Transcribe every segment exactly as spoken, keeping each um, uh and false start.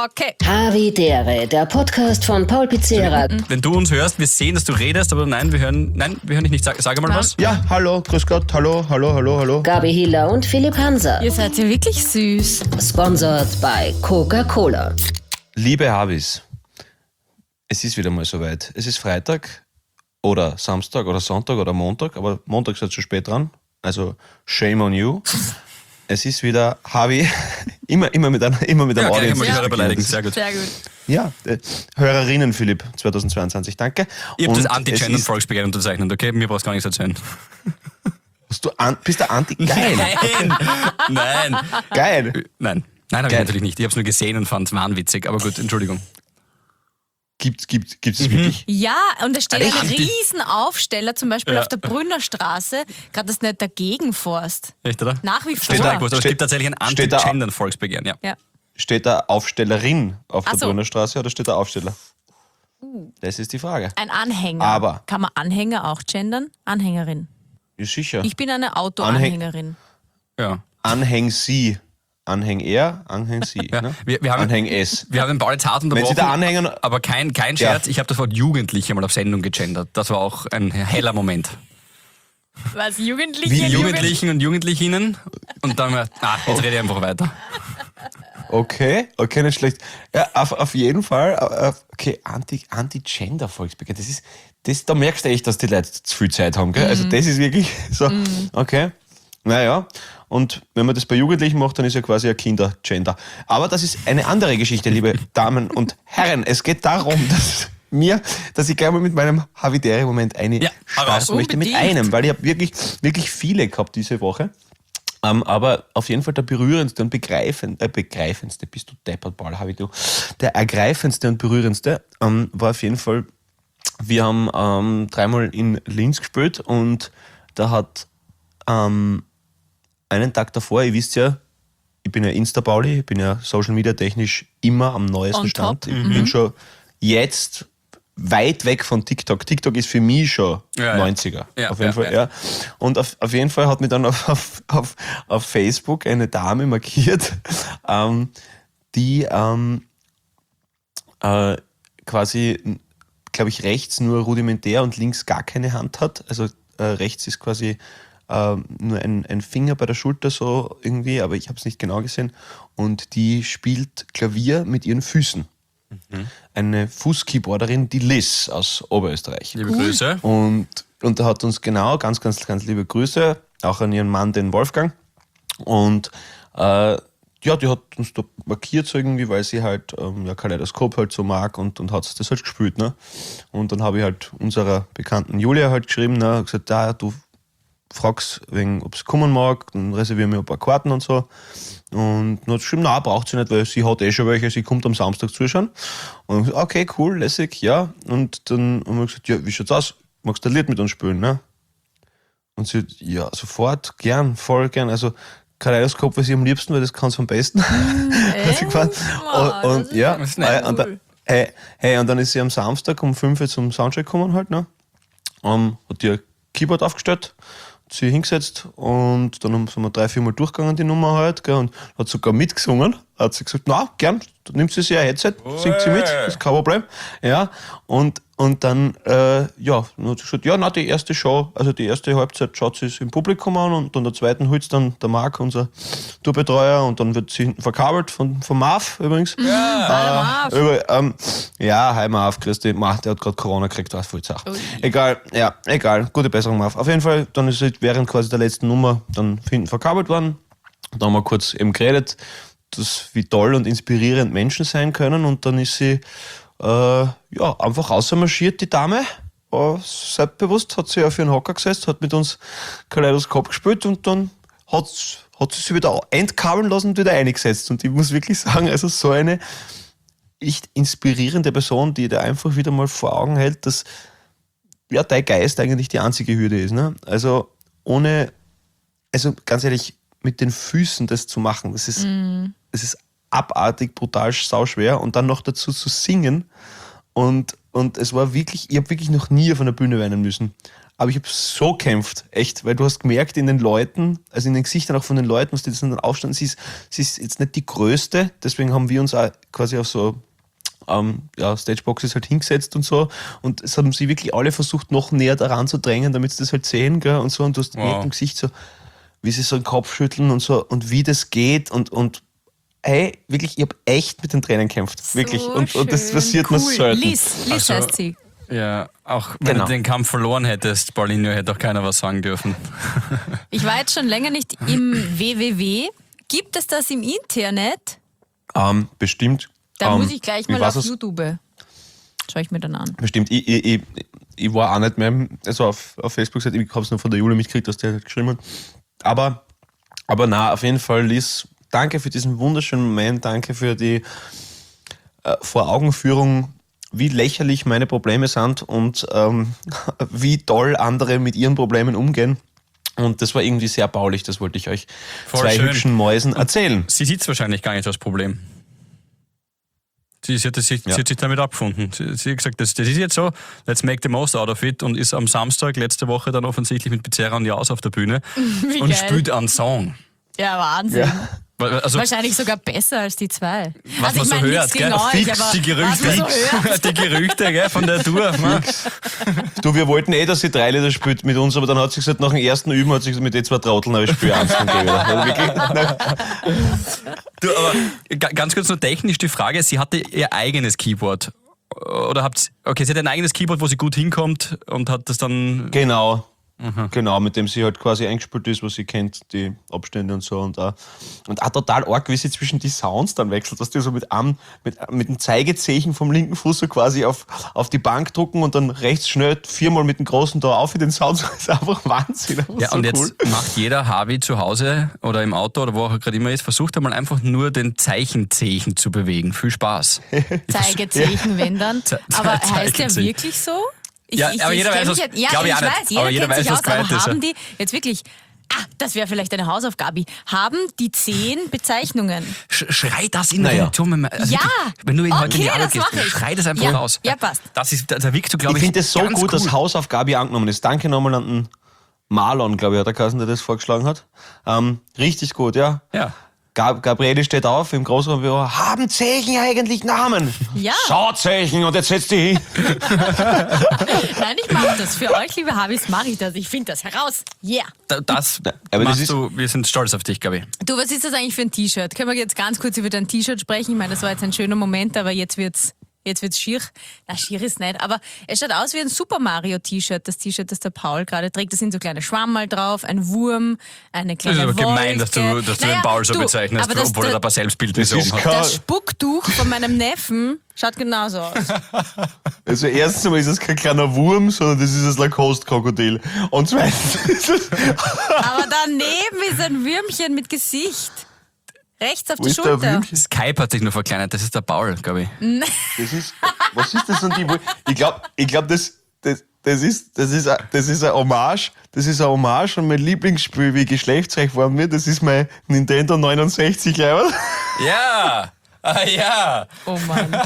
Okay. Havidere, der Podcast von Paul Pizzera. Wenn du uns hörst, wir sehen, dass du redest, aber nein, wir hören, nein, wir hören dich nicht. Sag, sag mal Nein. was. Ja, hallo, grüß Gott, hallo, hallo, hallo, hallo. Gabi Hiller und Philipp Hanser. Ihr seid ja wirklich süß. Sponsored by Coca-Cola. Liebe Havis, es ist wieder mal soweit. Es ist Freitag oder Samstag oder Sonntag oder Montag, aber Montag seid schon spät dran, also shame on you. Es ist wieder Havi, immer, immer mit einer, immer mit einem Ja, gleich Audience. einmal die Ja. Hörer beleidigen, sehr gut. Sehr gut. Ja, äh, Hörerinnen Philipp zweitausendzweiundzwanzig, danke. Ich habe das Und Anti-Gender es ist- Volksbegehren unterzeichnet, okay? Mir brauchst du gar nichts erzählen. Hast du an, bist du anti? Geil, Nein, nein, geil. nein. Nein, habe ich Geil. natürlich nicht. Ich habe es nur gesehen und fand es wahnwitzig, aber gut, Entschuldigung. Gibt gibt gibt es wirklich? Ja, und da steht Echt? ein Riesenaufsteller, zum Beispiel Ja. auf der Brünner Straße, gerade das nicht dagegen forst. Echt, oder? Nach wie Steht vor. da gewusst, aber es Steht- gibt tatsächlich ein steht da- Anti-Gender Volksbegehren, ja. Ja. Steht da Aufstellerin auf Ach der so. Brünner Straße oder steht da Aufsteller? Das ist die Frage. Ein Anhänger. Aber- Kann man Anhänger auch gendern? Anhängerin. Ja, sicher. Ich bin eine Autoanhängerin. ja. Anhäng sie. Anhäng er, Anhäng sie. Ja, Ne? wir- wir haben- Anhäng es. Wir haben den Paul jetzt hart Wenn sie unterbrochen, da Anhänger. aber kein, kein Ja. Scherz, ich habe das Wort Jugendliche mal auf Sendung gegendert. Das war auch ein heller Moment. Was? Jugendliche? Wie Jugend- Jugendlichen und Jugendlichinnen und dann, ah, jetzt rede ich einfach weiter. Okay, okay, nicht schlecht. Ja, auf, auf jeden Fall. auf- Okay, Anti, Anti-Gender-Volksbegehren. Das ist, das, da merkst du echt, dass die Leute zu viel Zeit haben, gell? Also, das ist wirklich so. Okay. Naja. Und wenn man das bei Jugendlichen macht, dann ist ja quasi ein Kinder-Gender. Aber das ist eine andere Geschichte, liebe Damen und Herren. Es geht darum, dass mir, dass ich gleich mal mit meinem Havidere-Moment eine Ja, hau raus. starten möchte. Mit Unbedingt. einem, weil ich habe wirklich, wirklich viele gehabt diese Woche. Ähm, aber auf jeden Fall der berührendste und begreifend, äh, begreifendste, bist du deppert, Paul, habe ich du. Der ergreifendste und berührendste ähm, war auf jeden Fall, wir haben ähm, dreimal in Linz gespielt und da hat ähm, einen Tag davor, ihr wisst ja, ich bin ja Insta-Pauli, ich bin ja Social Media technisch immer am neuesten On Stand. top. Ich bin schon jetzt weit weg von TikTok. TikTok ist für mich schon Ja, ja. neunziger. Ja, auf jeden ja, Fall, ja. ja. Und auf, auf jeden Fall hat mich dann auf, auf, auf, auf Facebook eine Dame markiert, ähm, die ähm, äh, quasi, glaube ich, rechts nur rudimentär und links gar keine Hand hat. Also äh, rechts ist quasi äh, nur ein, ein Finger bei der Schulter so irgendwie, aber ich habe es nicht genau gesehen. Und die spielt Klavier mit ihren Füßen. Eine Fußkeyboarderin, die Liz aus Oberösterreich. Liebe Grüße. Und, und da hat uns genau, ganz, ganz, ganz liebe Grüße, auch an ihren Mann, den Wolfgang. Und äh, ja, die hat uns da markiert so irgendwie, weil sie halt ähm, ja, Kaleidoskop halt so mag und, und hat das halt gespielt. Ne? Und dann habe ich halt unserer bekannten Julia halt geschrieben, ne, gesagt, ja, du fragst, ob es kommen mag, dann reservieren wir ein paar Karten und so. Und dann hat sie geschrieben, nein, braucht sie nicht, weil sie hat eh schon welche, sie kommt am Samstag zuschauen. Und ich gesagt, okay, cool, lässig, ja. Und dann haben wir gesagt, ja, wie schaut's aus? Magst du ein Lied mit uns spielen, ne? Und sie hat, ja, sofort, gern, voll gern. Also Kaleidoskop weiß ich am liebsten, weil das kann es am besten. Hat sie gemeint. Wow, und, das und ist ja, Das ist nett. äh, und dann, hey, hey, und dann ist sie am Samstag um fünf Uhr zum Soundcheck gekommen halt, ne? Um, hat ihr Keyboard aufgestellt, hat sie hingesetzt und dann haben- sind wir drei, vier Mal durchgegangen, die Nummer halt, gell, und hat sogar mitgesungen. Hat sie gesagt, na, gern, dann nimmt sie sich ein Headset, singt sie mit, das ist kein Problem. Ja, und, und dann, äh, ja, dann hat sie gesagt, ja, na, die erste Show, also die erste Halbzeit schaut sie es im Publikum an und dann der zweiten holt dann der Marc, unser Tourbetreuer, und dann wird sie hinten verkabelt von, von Marv übrigens. Ja, äh, über, ähm, ja, hi Marv, grüß dich. Marv, der hat gerade Corona gekriegt, war voll Sache. Ui. Egal, ja, egal, gute Besserung, Marv. Auf jeden Fall, dann ist sie während quasi der letzten Nummer dann hinten verkabelt worden. Dann haben wir kurz eben geredet, dass, wie toll und inspirierend Menschen sein können, und dann ist sie äh, ja, einfach rausmarschiert, die Dame. Äh, selbstbewusst hat sie auf ihren Hocker gesetzt, hat mit uns Kaleidoskop gespielt und dann hat, hat sie sich wieder entkabeln lassen und wieder eingesetzt. Und ich muss wirklich sagen, also so eine echt inspirierende Person, die dir einfach wieder mal vor Augen hält, dass ja, dein Geist eigentlich die einzige Hürde ist. Ne? Also ohne, also ganz ehrlich, mit den Füßen das zu machen, das ist, das ist abartig, brutal, sauschwer, und dann noch dazu zu singen Und, und es war wirklich, ich habe wirklich noch nie auf einer Bühne weinen müssen. Aber ich habe so gekämpft, echt, weil du hast gemerkt in den Leuten, also in den Gesichtern auch von den Leuten, was die dann aufstanden, sie ist, sie ist jetzt nicht die Größte, deswegen haben wir uns auch quasi auf so ähm, ja, Stageboxes halt hingesetzt und so, und es haben sie wirklich alle versucht, noch näher daran zu drängen, damit sie das halt sehen, gell, und so, und du hast gemerkt Wow. im Gesicht so, wie sie so den Kopf schütteln und so, und wie das geht, und, und hey, wirklich, ich habe echt mit den Tränen gekämpft, wirklich, So und, und das schön, passiert cool. mir selten. Liz, Liz Also- heißt sie. Ja, auch wenn Genau. du den Kampf verloren hättest, Paulinho, hätte auch keiner was sagen dürfen. Ich war jetzt schon länger nicht im W W W. Gibt es das im Internet? Ähm, bestimmt. Da ähm, muss ich gleich mal weiß auf es- YouTube. Schau ich mir dann an. Bestimmt, ich, ich, ich, ich war auch nicht mehr, also auf, auf Facebook, ich habe es nur von der Jule mitgekriegt, dass der halt geschrieben hat. Aber, aber na, auf jeden Fall, Liz, danke für diesen wunderschönen Moment, danke für die äh, Vor-Augen-Führung, wie lächerlich meine Probleme sind und ähm, wie toll andere mit ihren Problemen umgehen. Und das war irgendwie sehr baulich, das wollte ich euch Voll zwei schön. hübschen Mäusen erzählen. Sie sieht es wahrscheinlich gar nicht als Problem. Sie, sie, hat, das- sie, Ja. sie hat sich damit abgefunden. Sie, sie hat gesagt, das, das ist jetzt so, let's make the most out of it, und ist am Samstag letzte Woche dann offensichtlich mit Pizzeria und Jaus auf der Bühne Wie und geil. spielt einen Song. Ja, Wahnsinn. Weil- Also, Wahrscheinlich sogar besser als die zwei. was also man ich so meine, hört, nichts gegen gell? euch, Fix aber die Gerüchte, was man so hört. die Gerüchte gell, von der Tour. Ne? Du, wir wollten eh, dass sie drei Lieder spielt mit uns, aber dann hat sie gesagt, nach dem ersten Üben hat sie gesagt, mit den zwei Trotteln, aber ich spiele eins von wieder. Also wirklich, nein. Du, aber ga- ganz kurz nur technisch die Frage, sie hatte ihr eigenes Keyboard. Oder habt okay, sie hat ein eigenes Keyboard, wo sie gut hinkommt und hat das dann. Genau. Genau, mit dem sie halt quasi eingespielt ist, was sie kennt, die Abstände und so. Und auch, und auch total arg, wie sie zwischen die Sounds dann wechselt, dass die so mit einem, mit, mit dem Zeigezeichen vom linken Fuß so quasi auf, auf die Bank drucken und dann rechts schnell viermal mit dem großen da auf in den Sound. Das ist einfach Wahnsinn. Einfach Ja, so und cool. jetzt macht jeder Harvey zu Hause oder im Auto oder wo auch gerade immer ist, versucht einmal einfach nur den Zeichenzeichen zu bewegen. Viel Spaß. Zeigezeichen, wenn dann. Ze- Aber heißt der Zeigezeichen. wirklich so? Ich, Ja, aber jeder kenn weiß, mich was- halt- ja, glaub ich ich auch nicht. weiß, jeder Aber jeder kennt weiß, sich was aus, aber gemeint ist, haben ja. die jetzt wirklich, ah, das wäre vielleicht eine Hausaufgabe, haben die zehn Bezeichnungen? Sch schrei das in Naja. Reaktion. Wenn, man- also Ja. wirklich, wenn du in Okay, heute in die Arbeit das gehst, mach ich. schrei das einfach Ja. raus. Ja, passt. Das ist, da, da wirkst du, glaube Ich ich, finde es so ganz gut, cool. dass Hausaufgabe angenommen ist. Danke nochmal an den Marlon, glaube ich, hat der Kassen, der das vorgeschlagen hat. Ähm, richtig gut, ja. Ja. Gab Gabriele steht auf im Großraumbüro. Haben Zeichen eigentlich Namen? Ja. So, Zeichen, und jetzt setzt die hin. Nein, ich mache das. Für euch, liebe Habis, mache ich das. Ich finde das heraus. Yeah. Da- Das Na, aber das machst ist- du, wir sind stolz auf dich, Gabi. Du, was ist das eigentlich für ein T-Shirt? Können wir jetzt ganz kurz über dein T-Shirt sprechen? Ich meine, das war jetzt ein schöner Moment, aber jetzt wird's Jetzt wird's schier. Na, schier ist nicht, aber es schaut aus wie ein Super Mario T-Shirt, das T-Shirt, das der Paul gerade trägt. Da sind so kleine Schwammerl drauf, ein Wurm, eine Das kleine ist aber Wolke. gemein, dass du, dass du Naja, den Paul so du, bezeichnest, aber das, obwohl er da ein paar Selbstbildnisse Das ist oben hat. kein- das Spucktuch von meinem Neffen schaut genauso aus. Also erstens einmal ist es kein kleiner Wurm, sondern das ist das Lacoste-Krokodil. Und zweitens ist es... Aber daneben ist ein Würmchen mit Gesicht. Rechts auf Wo der ist der Schulter. Würmchen? Skype hat sich nur verkleinert, das ist der Paul, glaube ich. Das ist... Was ist das? Und die, ich glaube, ich glaub, das... das Das ist, das, ist, ein- das ist ein Hommage, das ist ein Hommage an mein Lieblingsspiel, wie geschlechtsreich worden wird. Das ist mein Nintendo neunundsechzig, glaube ich. Ja! Ah, ja! Oh Mann.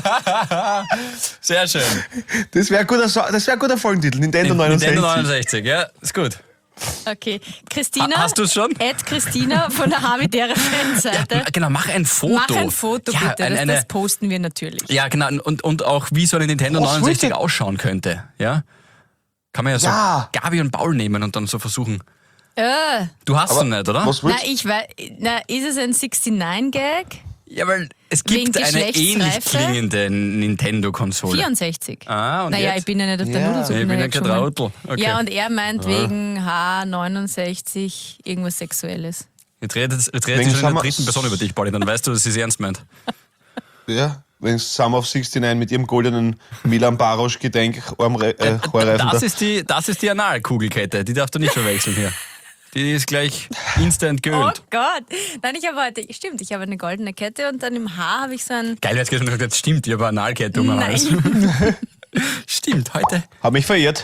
Sehr schön. Das wäre ein guter, So- das wär ein guter Folgentitel, Nintendo neunundsechzig. Nintendo neunundsechzig, ja, ist gut. Okay. Christina. Ha- hast du's schon? Ed Christina von der Habitäre Fanseite. Genau, mach ein Foto. Mach ein Foto, ja, bitte. Eine, das, eine, das posten wir natürlich. ja, genau. Und, und auch, wie so eine Nintendo Was neunundsechzig wollt ihr? ausschauen könnte. Ja? Kann man ja so Ja. Gabi und Paul nehmen und dann so versuchen. Äh, Du hast Aber ihn nicht, oder? Was na, willst ich weiß, na, ist es ein sechsundneunzig-Gag? Ja, weil es Wegen gibt eine ähnlich Geschlechtsreife? klingende Nintendo-Konsole. vierundsechzig. Ah, und naja, jetzt? ich bin ja nicht auf der Ja. Nudelsuppe. Ich bin ja kein geschoben. Trottel. Okay. Ja, und er meint wegen H neunundsechzig irgendwas Sexuelles. Jetzt redet, jetzt redet Wegen sie schon in Summer- der dritten Person über dich, Pauli, dann weißt du, dass sie es ernst meint. du? Ja, wenn Summer of neunundsechzig mit ihrem goldenen Milan Barosch Gedenk Armre äh, Haarreifen Das da. ist die, das ist die Analkugelkette, die darfst du nicht verwechseln hier. Die ist gleich instant Oh geölt. Gott. Nein, ich habe heute, stimmt, ich habe eine goldene Kette und dann im Haar habe ich so ein... Geil, jetzt gesagt, jetzt stimmt, ich habe eine Analkette um den Hals. Nein. Stimmt, heute. Hab mich verirrt.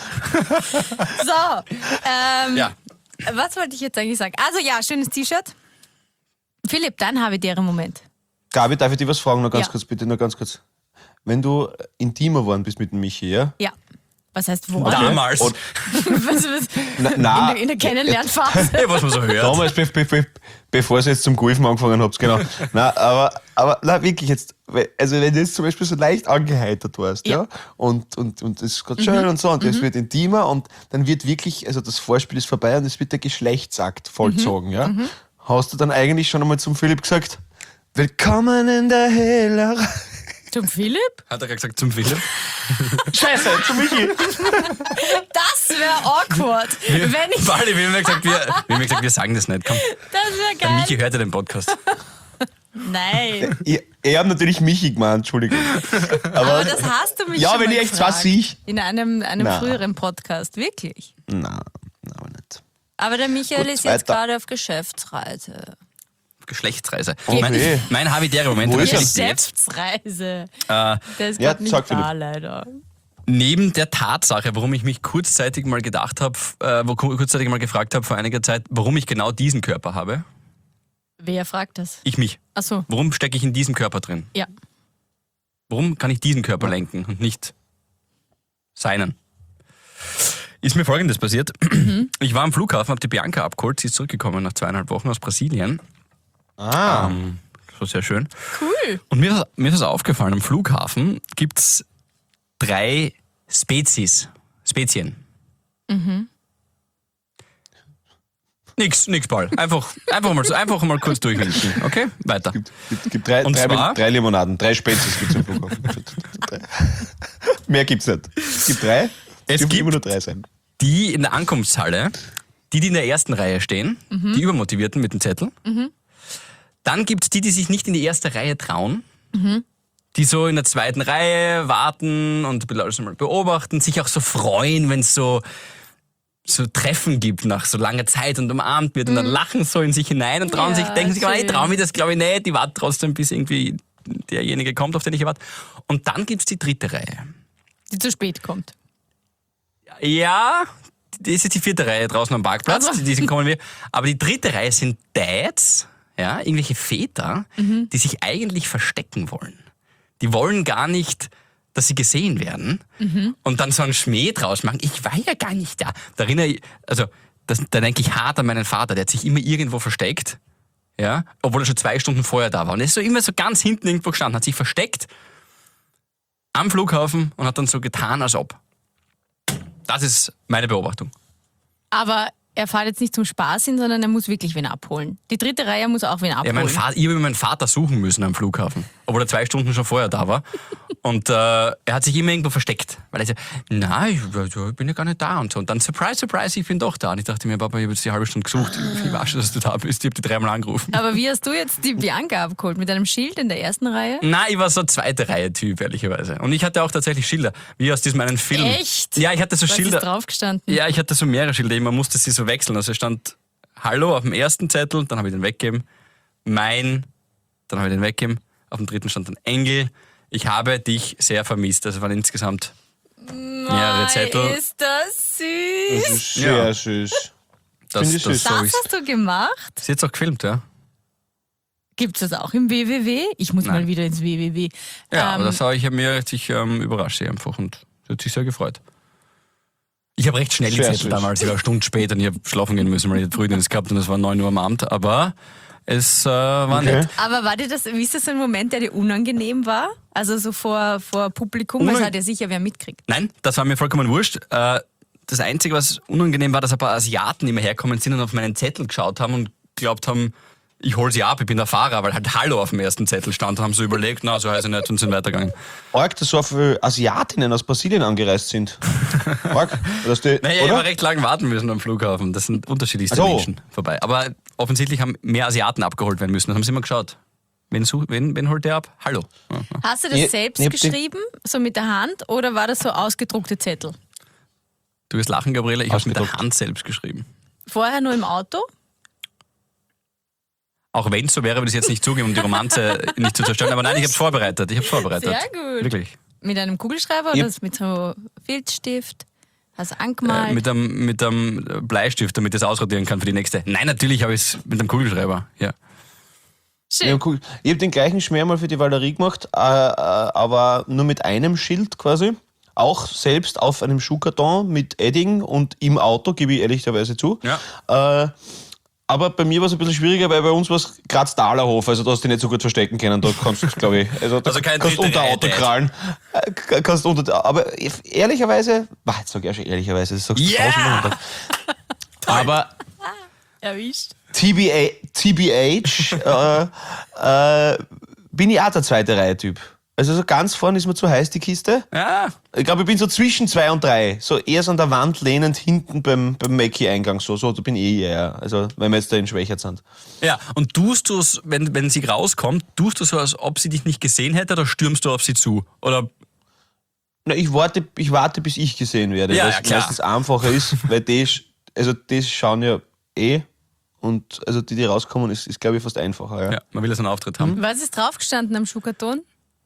So, ähm, Ja. was wollte ich jetzt eigentlich sagen? Also ja, schönes T-Shirt. Philipp, dann habe ich dir einen Moment. Gabi, darf ich dir was fragen? Noch ganz Ja. kurz, bitte, nur ganz kurz. wenn du intimer geworden bist mit dem Michi, ja? Ja. Was heißt wo? Okay. Damals. Und, was, was? na, na, In, der, in der Kennenlernphase. Ja, was man so hört. damals, be, be, be, bevor ihr jetzt zum Golfen angefangen habt, genau. Nein, aber, aber na, wirklich jetzt, also wenn du jetzt zum Beispiel so leicht angeheitert warst, ja, Ja. und, und, und es ist gerade schön Mhm. und so, und es wird intimer und dann wird wirklich, also das Vorspiel ist vorbei und es wird der Geschlechtsakt vollzogen, Mhm. ja. Hast du dann eigentlich schon einmal zum Philipp gesagt, willkommen in der Hellerei? Zum Philipp? Hat er gerade gesagt zum Philipp? Scheiße, zu Michi. Das wäre awkward. wenn ich. Wally, wir haben ja gesagt, wir, wir, haben ja gesagt, wir sagen das nicht. Komm, Das wäre der geil. Michi hört ja den Podcast. Nein. Ich, ich habe natürlich Michi gemeint, Entschuldigung. Aber, Aber das hast du mich ja, schon wenn mal ich echt gefragt. was ich. In einem, einem Na. früheren Podcast, wirklich. Nein, nein, aber nicht. Aber der Michael Gut, ist jetzt weiter. gerade auf Geschäftsreise. Geschlechtsreise. Oh, mein weh. mein habitäre-Moment Wo in der ist er? Realität. Geschäftsreise. Äh, Der ist Ja, gerade nicht sag, da, Philipp. leider. Neben der Tatsache, warum ich mich kurzzeitig mal gedacht habe, äh, wo kurzzeitig mal gefragt habe vor einiger Zeit, warum ich genau diesen Körper habe, Wer fragt das? ich mich. Achso, Warum stecke ich in diesem Körper drin? ja. Warum kann ich diesen Körper lenken und nicht seinen? Ist mir Folgendes passiert. Ich war am Flughafen, habe die Bianca abgeholt, sie ist zurückgekommen nach zweieinhalb Wochen aus Brasilien. Ah. Ähm, das war sehr schön. Cool. Und mir, ist- mir ist das aufgefallen, am Flughafen gibt es drei Spezies, Spezien. Mhm. Nix, nix, Paul. Einfach, einfach, mal, einfach mal kurz durchwinken. Okay, weiter. Gibt, gibt, gibt drei, Und drei, zwar- drei Limonaden, drei Spezies gibt es im Flughafen. Drei. Mehr gibt's nicht. Es gibt drei, Es dürfen gibt- immer nur drei sein. Die in der Ankunftshalle, die, die in der ersten Reihe stehen, die Übermotivierten mit dem Zettel. Dann gibt es die, die sich nicht in die erste Reihe trauen, die so in der zweiten Reihe warten und ein bisschen alles mal beobachten, sich auch so freuen, wenn es so, so Treffen gibt nach so langer Zeit und umarmt wird und dann lachen so in sich hinein und trauen Ja, sich, denken sich, oh, ich schön. traue mir das glaube ich nicht, die warten trotzdem, bis irgendwie derjenige kommt, auf den ich warte. Und dann gibt es die dritte Reihe. Die zu spät kommt. Ja, das ist jetzt die vierte Reihe draußen am Parkplatz, Also. die, die sind kommen wir. Aber die dritte Reihe sind Dads, ja, irgendwelche Väter, die sich eigentlich verstecken wollen. Die wollen gar nicht, dass sie gesehen werden und dann so einen Schmäh draus machen. Ich war ja gar nicht da. Da erinnere ich, also das, da denke ich hart an meinen Vater, der hat sich immer irgendwo versteckt, ja, obwohl er schon zwei Stunden vorher da war. Und er ist so immer so ganz hinten irgendwo gestanden, hat sich versteckt am Flughafen und hat dann so getan, als ob. Das ist meine Beobachtung. Aber er fährt jetzt nicht zum Spaß hin, sondern er muss wirklich wen abholen. Die dritte Reihe muss auch wen Ja, abholen. mein Vater, ich habe meinen Vater suchen müssen am Flughafen, obwohl er zwei Stunden schon vorher da war. Und äh, er hat sich immer irgendwo versteckt, weil er so, nein, ich, ich bin ja gar nicht da und so. Und dann, surprise, surprise, ich bin doch da. Und ich dachte mir, Papa, ich habe jetzt die halbe Stunde gesucht. Ich weiß schon, dass du da bist. Ich habe die dreimal angerufen. Aber wie hast du jetzt die Bianca abgeholt? Mit einem Schild in der ersten Reihe? Nein, ich war so zweite Reihe-Typ, ehrlicherweise. Und ich hatte auch tatsächlich Schilder, wie aus diesem einen Film. Echt? Ja, ich hatte so Was Schilder. ist draufgestanden? Ja, ich hatte so mehrere Schilder, man musste sie so wechseln. Also es stand Hallo auf dem ersten Zettel, dann habe ich den weggegeben. Mein, dann habe ich den weggegeben. Auf dem dritten stand dann Engel. Ich habe dich sehr vermisst. Also waren insgesamt mehrere Zettel. Ist das süß? Sehr Ja. süß. Das, Finde ich das, süß. so Das ist. hast du gemacht? Ist jetzt auch gefilmt, ja? Gibt es das auch im W W W? Ich muss Nein. mal wieder ins W W W. Ja, aber Ähm, das habe ich mir sich ähm, überrascht sie einfach und sie hat sich sehr gefreut. Ich habe recht schnell die Sehr Zettel süß. damals, ich war eine Stunde später und ich habe schlafen gehen müssen, weil ich Frühdienst gehabt und es war neun Uhr am Abend, aber es äh, war Okay. nett. aber war dir das, wie ist das so ein Moment, der dir unangenehm war? Also so vor, vor Publikum, Unang- das hat ja sicher wer mitkriegt. Nein, das war mir vollkommen wurscht. Äh, Das Einzige, was unangenehm war, dass ein paar Asiaten immer herkommen sind und auf meinen Zettel geschaut haben und glaubt haben, ich hol sie ab, ich bin der Fahrer, weil halt Hallo auf dem ersten Zettel stand und haben so überlegt, na, so heißt es nicht und sind weitergegangen. Arg, dass so viele Asiatinnen aus Brasilien angereist sind. Arg, dass die, Naja, ich oder? habe recht lange warten müssen am Flughafen. Das sind unterschiedlichste Ach so. Menschen vorbei. Aber offensichtlich haben mehr Asiaten abgeholt werden müssen. Dann haben sie immer geschaut. Wen, such, wen, wen holt der ab? Hallo. Ja, ja. Hast du das Ja, selbst ich hab den- geschrieben, so mit der Hand, oder war das so ausgedruckte Zettel? Du wirst lachen, Gabriele, ich habe mit der Ausgedruckt. Hand selbst geschrieben. Vorher nur im Auto? Auch wenn es so wäre, würde ich es jetzt nicht zugeben, um die Romanze nicht zu zerstören. Aber nein, ich habe vorbereitet. Ich habe vorbereitet. Sehr gut. Wirklich. Mit einem Kugelschreiber Ja. oder mit so Filzstift? Hast du Äh, angemalt? mit einem mit einem Bleistift, damit ich das ausradieren kann für die nächste. Nein, natürlich habe ich es mit einem Kugelschreiber. Ja. Schön. Ja, cool. Ich habe den gleichen Schmäh mal für die Valerie gemacht, äh, äh, aber nur mit einem Schild quasi. Auch selbst auf einem Schuhkarton mit Edding und im Auto, gebe ich ehrlicherweise zu. Ja. Äh, aber bei mir war es ein bisschen schwieriger, weil bei uns war es Graz-Dalerhof, also da hast du dich nicht so gut verstecken können. Da kannst du, glaube ich, also, da Also kein kannst du dritte unter Reihe Auto Date. krallen. Äh, kannst unter, aber ehrlicherweise, wah, jetzt sag ich ja schon ehrlicherweise, das sagst du Ja! tausendmal am Tag. Aber Erwischt. T B A, T B H äh, äh, bin ich auch der zweite Reihe-Typ. Also so ganz vorne ist mir zu heiß, die Kiste. Ja. Ich glaube, ich bin so zwischen zwei und drei. So eher so an der Wand lehnend hinten beim, beim Mackie-Eingang. So, so, da bin ich eh eher. Also, wenn wir jetzt da in Schwächert sind. Ja, und tust du es, wenn, wenn sie rauskommt, tust du so, als ob sie dich nicht gesehen hätte, oder stürmst du auf sie zu? Oder Na, ich warte, ich warte, bis ich gesehen werde. Ja, weil ja, es klar. meistens einfacher ist, weil die, sch- also die schauen ja eh. Und also die, die rauskommen, ist, ist glaube ich, fast einfacher. Ja. ja, man will ja so einen Auftritt haben. Was ist draufgestanden am Schuhkarton?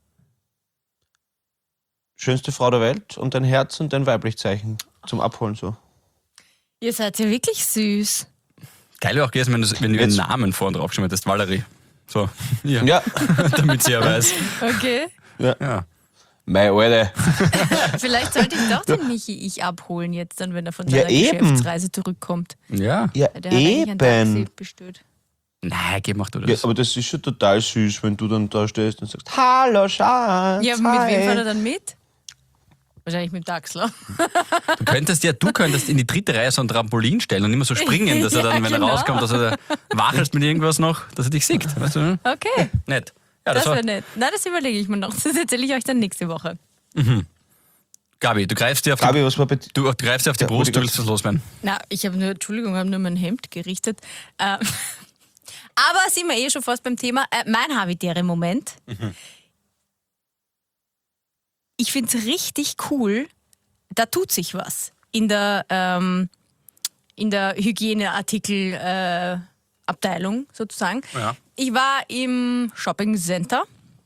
Schönste Frau der Welt und ein Herz und ein Weiblichzeichen zum Abholen so. Ihr seid ja wirklich süß. Geil wäre auch gewesen, wenn du, wenn du ihren Jetzt- Namen vorne draufgeschrieben hättest, Valerie. So, ja, Ja, damit sie ja weiß. Okay. Ja. mei Alter. Vielleicht sollte ich doch den Michi ich abholen jetzt dann, wenn er von Ja, seiner eben. Geschäftsreise zurückkommt. Ja. Ja, Der hat eigentlich ein Taxi eben. bestellt. Nein, geh, mach du Ja, das. aber das ist schon total süß, wenn du dann da stehst und sagst, hallo Schatz. Ja, mit hi. wem fährt er dann mit? Wahrscheinlich mit dem Daxler. Du könntest ja, du könntest in die dritte Reihe so ein Trampolin stellen und immer so springen, dass er Ja, dann, wenn genau. er rauskommt, dass er wachelst mit irgendwas noch, dass er dich sieht. Weißt du? Okay, Nett. Ja, das, das war. wäre nett. Na, das überlege ich mir noch. Das erzähle ich euch dann nächste Woche. Gabi, du greifst dir auf die, Gabi, was war bei dir? du greifst dir auf die Ja, Brust, wollte du ich willst was loswerden. Na, ich habe nur, Entschuldigung, habe nur mein Hemd gerichtet. Äh, aber sind wir eh schon fast beim Thema. Äh, mein Habitäre-Moment. Ich finde es richtig cool, da tut sich was in der, ähm, in der Hygieneartikel-Abteilung äh, Abteilung sozusagen. Ja. Ich war im Shopping Center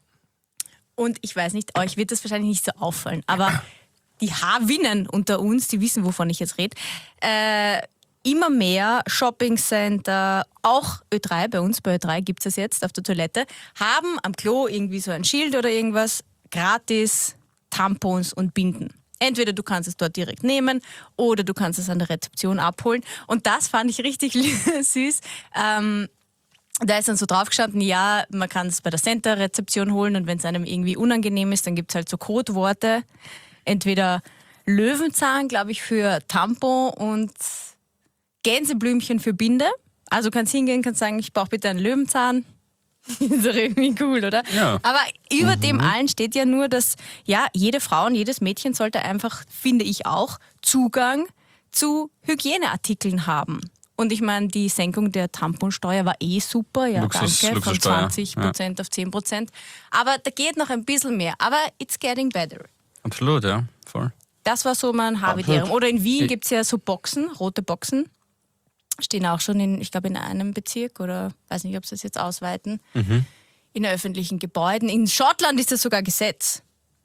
und ich weiß nicht, euch wird das wahrscheinlich nicht so auffallen, aber die Haarwinnen unter uns, die wissen, wovon ich jetzt rede, äh, immer mehr Shoppingcenter, auch Ö drei, bei uns bei Ö drei gibt es das jetzt auf der Toilette, haben am Klo irgendwie so ein Schild oder irgendwas, gratis Tampons und Binden. Entweder du kannst es dort direkt nehmen oder du kannst es an der Rezeption abholen. Und das fand ich richtig süß. Ähm, da ist dann so draufgestanden, ja, man kann es bei der Center-Rezeption holen und wenn es einem irgendwie unangenehm ist, dann gibt es halt so Codeworte. Entweder Löwenzahn, glaube ich, für Tampon und Gänseblümchen für Binde. Also kannst hingehen, kannst sagen, ich brauche bitte einen Löwenzahn. Ist doch irgendwie cool, oder? Ja. Aber über dem allen steht ja nur, dass ja, jede Frau und jedes Mädchen sollte einfach, finde ich auch, Zugang zu Hygieneartikeln haben. Und ich meine, die Senkung der Tamponsteuer war eh super, ja, Luxus- danke, von Luxussteuer, zwanzig Prozent auf zehn Prozent. Aber da geht noch ein bisschen mehr. Aber it's getting better. Absolut, ja, voll. Das war so mein Habitärum. Oder in Wien gibt es ja so Boxen, rote Boxen. Stehen auch schon in, ich glaube, in einem Bezirk oder weiß nicht, ob sie das jetzt ausweiten. In öffentlichen Gebäuden. In Schottland ist das sogar Gesetz.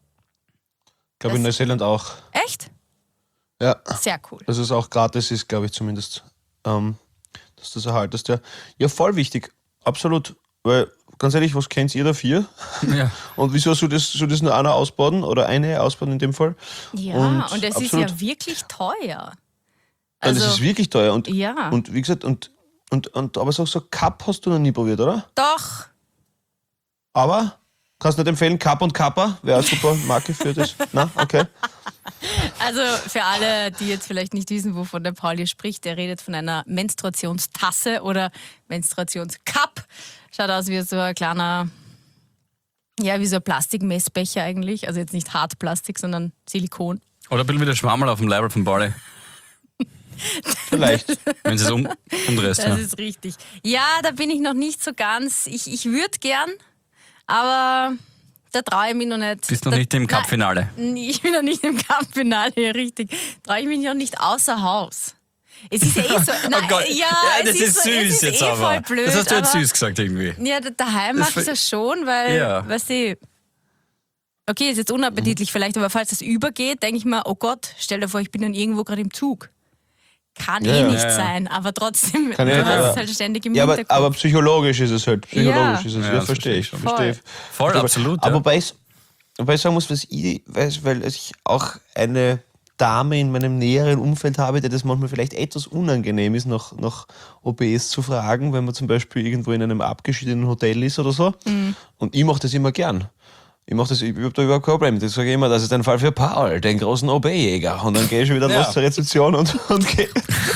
Ich glaube in Neuseeland auch. Echt? Ja, Sehr cool. dass es auch gratis ist, glaube ich zumindest. Ähm, dass du das erhaltest. Ja. ja, voll wichtig. Absolut. Weil, ganz ehrlich, was kennt ihr dafür? Ja. Und wieso soll das, soll das nur einer ausbauen? Oder eine ausbauen in dem Fall? Ja, Und und, es ist absolut. ja wirklich teuer. Ja, das ist wirklich teuer. Und, Ja. und wie gesagt, und, und, und aber so, so Cup hast du noch nie probiert, oder? Doch. Aber kannst du nicht empfehlen, Cup und Kappa? Wäre eine super Marke für das. Na, okay. Also für alle, die jetzt vielleicht nicht wissen, wovon der Paul hier spricht, der redet von einer Menstruationstasse oder Menstruationscup. Schaut aus wie so ein kleiner, ja, wie so ein Plastikmessbecher eigentlich. Also jetzt nicht Hartplastik, sondern Silikon. Oder ein bisschen wie der Schwammerl auf dem Leibel von Barley, Vielleicht. wenn sie es um, umdrehst. Das Ja. ist richtig. Ja, da bin ich noch nicht so ganz. Ich, ich würde gern, aber da traue ich mich noch nicht. Bist noch da, nicht im Cup-Finale. Nein, ich bin noch nicht im Cup-Finale, ja, richtig. Traue ich mich noch nicht außer Haus. Es ist ja eh so. Nein, Oh Gott. ja, das es ist, so, süß es ist jetzt eh aber. voll blöd, das hast du jetzt aber, süß gesagt irgendwie. Ja, da- daheim Das mache ich ver- das schon, weil, Ja. weißt du, okay, ist jetzt unappetitlich vielleicht, aber falls das übergeht, denke ich mir, oh Gott, stell dir vor, ich bin dann irgendwo gerade im Zug. kann Ja, eh ja. nicht Ja, ja. sein, aber trotzdem, Kann du ich- hast ja. es halt ständig im Ja, aber, Hinterkopf. aber psychologisch ist es halt. Psychologisch Ja. ist es. Ja, Ja, das verstehe ich. verstehe ich Verstehe schon. ich. Voll, Verstehe. absolut, Aber ja. wobei ich, wobei ich sagen muss, was ich weiß, weil ich auch eine Dame in meinem näheren Umfeld habe, der das manchmal vielleicht etwas unangenehm ist, nach, nach O Bs zu fragen, wenn man zum Beispiel irgendwo in einem abgeschiedenen Hotel ist oder so. Mhm. Und ich mache das immer gern. Ich mache das, ich habe da überhaupt kein Problem. Ich sage immer, das ist ein Fall für Paul, den großen O B-Jäger. Und dann gehe ich schon wieder Ja. los zur Rezeption und, und gehe.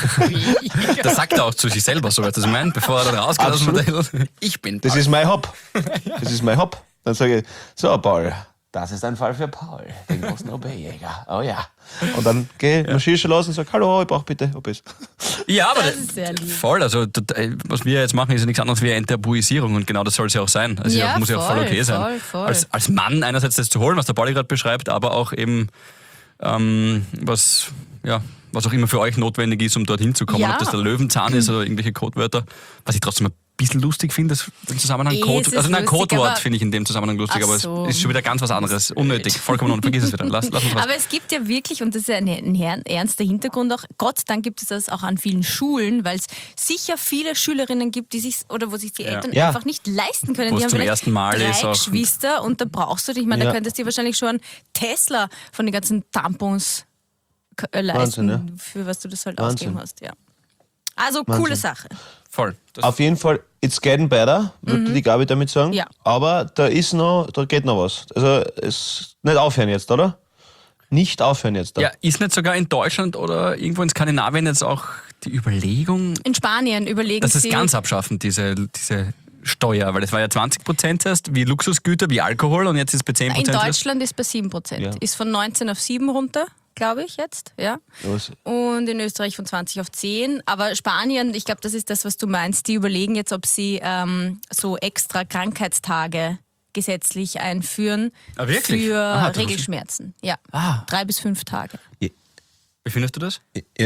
Das sagt er auch zu sich selber so, weißt du, was ich meine? Bevor er dann rausgeht aus dem Absolut. Modell. Ich bin Das Paul. ist mein Hop. Das ist mein Hop. Dann sage ich, so Paul, das ist ein Fall für Paul, den großen O B-Jäger. Oh ja. Und dann gehe ich, marschiere schon los und sage, hallo, ich brauche bitte O Bs. Ja, aber Das ist sehr lieb. voll. Also das, äh, was wir jetzt machen, ist ja nichts anderes wie eine Enttabuisierung und genau das soll es ja auch sein. Also Ja, ja, muss ja auch voll voll, okay sein. voll, voll. Als, als Mann einerseits das zu holen, was der Pauli gerade beschreibt, aber auch eben ähm, was ja was auch immer für euch notwendig ist, um dorthin zu kommen. Ja. Ob das der Löwenzahn ist oder irgendwelche Codewörter. Was ich trotzdem ein bisschen lustig finde, das im Zusammenhang Eh, Code, es ist also ein lustig, Codewort aber- finde ich in dem Zusammenhang lustig, Ach aber so. es ist schon wieder ganz was anderes. Unnötig, vollkommen unnötig. Vergiss es wieder. Lass, lass uns was. Aber es gibt ja wirklich, und das ist ein, ein her- ernster Hintergrund auch, Gott sei Dank gibt es das auch an vielen Schulen, weil es sicher viele Schülerinnen gibt, die sich oder wo sich die Ja. Eltern Ja. einfach nicht leisten können. Wo Die es haben zum vielleicht ersten Mal drei ist auch. Geschwister und da brauchst du dich, ich meine, Ja. da könntest du dir wahrscheinlich schon einen Tesla von den ganzen Tampons k- äh, leisten, Wahnsinn, ja. für was du das halt Wahnsinn. ausgeben hast. Ja. Also coole Wahnsinn. Sache. Voll. Das, Auf jeden Fall, it's getting better, würde die Gabi damit sagen. Ja. Aber da ist noch, da geht noch was. Also es nicht aufhören jetzt, oder? Nicht aufhören jetzt. Da. ja, ist nicht sogar in Deutschland oder irgendwo in Skandinavien jetzt auch die Überlegung, In Spanien überlegen dass es sie... ganz abschaffen, diese, diese Steuer, weil das war ja zwanzig Prozent erst, wie Luxusgüter, wie Alkohol und jetzt ist es bei zehn in Prozent. Deutschland ist bei sieben Prozent. Ja. Ist von neunzehn auf sieben runter, glaube ich jetzt. Ja. Was? Und in Österreich von zwanzig auf zehn. Aber Spanien, ich glaube, das ist das, was du meinst, die überlegen jetzt, ob sie ähm, so extra Krankheitstage gesetzlich einführen Ah, wirklich? für Aha, das wusste ich. Regelschmerzen. Ja, Ah. drei bis fünf Tage. Wie findest du das? Ja,